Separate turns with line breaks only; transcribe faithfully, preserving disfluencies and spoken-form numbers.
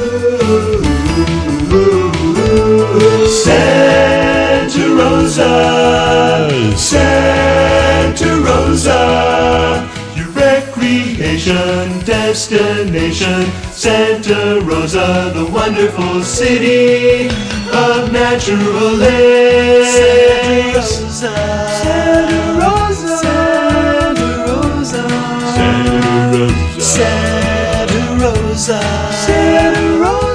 Santa Rosa, Santa Rosa, your recreation destination. Santa Rosa, the wonderful city of natural lakes. Santa Rosa, Santa Rosa, Santa Rosa, Santa Rosa, Santa Rosa.